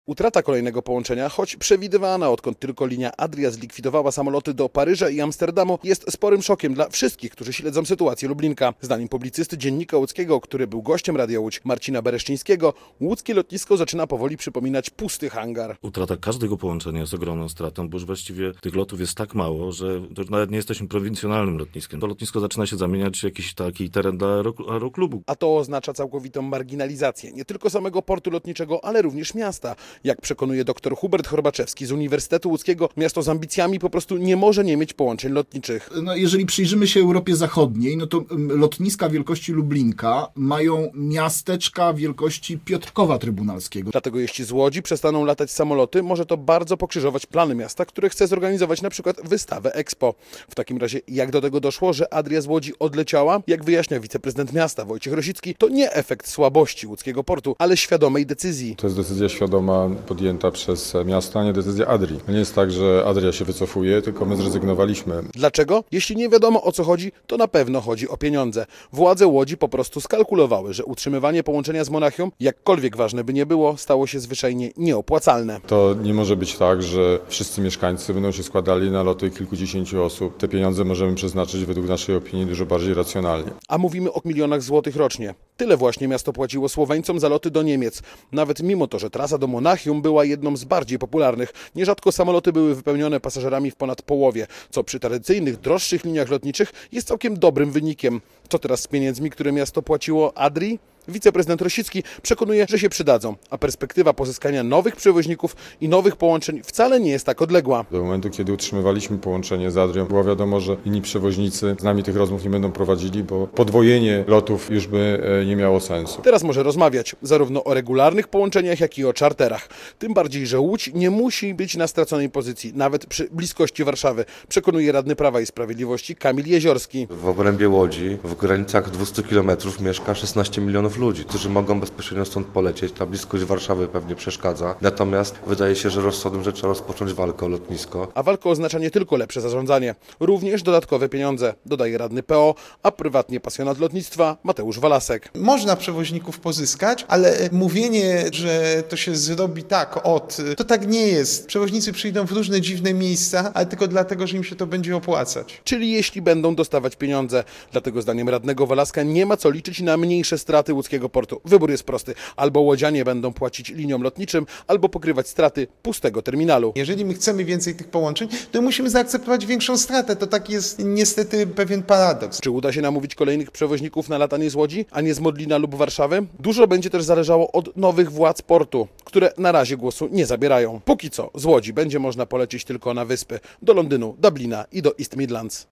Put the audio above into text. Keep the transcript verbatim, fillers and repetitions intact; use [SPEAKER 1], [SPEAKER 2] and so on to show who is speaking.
[SPEAKER 1] Utrata kolejnego połączenia, choć przewidywana, odkąd tylko linia Adria zlikwidowała samoloty do Paryża i Amsterdamu, jest sporym szokiem dla wszystkich, którzy śledzą sytuację Lublinka. Zdaniem publicysty Dziennika Łódzkiego, który był gościem Radia Łódź, Marcina Bereszczyńskiego, łódzkie lotnisko zaczyna powoli przypominać pusty hangar.
[SPEAKER 2] Utrata każdego połączenia jest ogromną stratą, bo już właściwie tych lotów jest tak mało, że nawet nie jesteśmy prowincjonalnym lotniskiem. To lotnisko zaczyna się zamieniać w jakiś taki teren dla aero- aeroklubu.
[SPEAKER 1] A to oznacza całkowitą marginalizację nie tylko samego portu lotniczego, ale również miasta. Jak przekonuje dr Hubert Horbaczewski z Uniwersytetu Łódzkiego, miasto z ambicjami po prostu nie może nie mieć połączeń lotniczych.
[SPEAKER 3] No, jeżeli przyjrzymy się Europie Zachodniej, no to lotniska wielkości Lublinka mają miasteczka wielkości Piotrkowa Trybunalskiego.
[SPEAKER 1] Dlatego jeśli z Łodzi przestaną latać samoloty, może to bardzo pokrzyżować plany miasta, które chce zorganizować na przykład wystawę Expo. W takim razie jak do tego doszło, że Adria z Łodzi odleciała? Jak wyjaśnia wiceprezydent miasta Wojciech Rosicki, to nie efekt słabości łódzkiego portu, ale świadomej decyzji.
[SPEAKER 4] To jest decyzja świadoma podjęta przez miasto, a nie decyzja Adrii. To nie jest tak, że Adria się wycofuje, tylko my zrezygnowaliśmy.
[SPEAKER 1] Dlaczego? Jeśli nie wiadomo o co chodzi, to na pewno chodzi o pieniądze. Władze Łodzi po prostu skalkulowały, że utrzymywanie połączenia z Monachium, jakkolwiek ważne by nie było, stało się zwyczajnie nieopłacalne.
[SPEAKER 4] To nie może być tak, że wszyscy mieszkańcy będą się składali na loty kilkudziesięciu osób. Te pieniądze możemy przeznaczyć według naszej opinii dużo bardziej racjonalnie.
[SPEAKER 1] A mówimy o milionach złotych rocznie. Tyle właśnie miasto płaciło Słoweńcom za loty do Niemiec. Nawet mimo to, że trasa do Monachium była jedną z bardziej popularnych. Nierzadko samoloty były wypełnione pasażerami w ponad połowie, co przy tradycyjnych, droższych liniach lotniczych jest całkiem dobrym wynikiem. Co teraz z pieniędzmi, które miasto płaciło Adrii? Wiceprezydent Rosicki przekonuje, że się przydadzą, a perspektywa pozyskania nowych przewoźników i nowych połączeń wcale nie jest tak odległa.
[SPEAKER 4] Do momentu, kiedy utrzymywaliśmy połączenie z Adrią, było wiadomo, że inni przewoźnicy z nami tych rozmów nie będą prowadzili, bo podwojenie lotów już by nie miało sensu.
[SPEAKER 1] Teraz może rozmawiać zarówno o regularnych połączeniach, jak i o czarterach. Tym bardziej, że Łódź nie musi być na straconej pozycji, nawet przy bliskości Warszawy, przekonuje radny Prawa i Sprawiedliwości Kamil Jeziorski.
[SPEAKER 5] W obrębie Łodzi w granicach dwieście kilometrów mieszka szesnaście milionów ludzi, którzy mogą bezpośrednio stąd polecieć. Ta bliskość Warszawy pewnie przeszkadza. Natomiast wydaje się, że rozsądnym, że trzeba rozpocząć walkę o lotnisko.
[SPEAKER 1] A walka oznacza nie tylko lepsze zarządzanie, również dodatkowe pieniądze, dodaje radny P O, a prywatnie pasjonat lotnictwa Mateusz Walasek.
[SPEAKER 6] Można przewoźników pozyskać, ale mówienie, że to się zrobi tak od, to tak nie jest. Przewoźnicy przyjdą w różne dziwne miejsca, ale tylko dlatego, że im się to będzie opłacać.
[SPEAKER 1] Czyli jeśli będą dostawać pieniądze. Dlatego zdaniem radnego Walaska nie ma co liczyć na mniejsze straty łódzkiego portu. Wybór jest prosty. Albo łodzianie będą płacić liniom lotniczym, albo pokrywać straty pustego terminalu.
[SPEAKER 6] Jeżeli my chcemy więcej tych połączeń, to musimy zaakceptować większą stratę. To taki jest niestety pewien paradoks.
[SPEAKER 1] Czy uda się namówić kolejnych przewoźników na latanie z Łodzi, a nie z Modlina lub Warszawy? Dużo będzie też zależało od nowych władz portu, które na razie głosu nie zabierają. Póki co z Łodzi będzie można polecieć tylko na wyspy, do Londynu, Dublina i do East Midlands.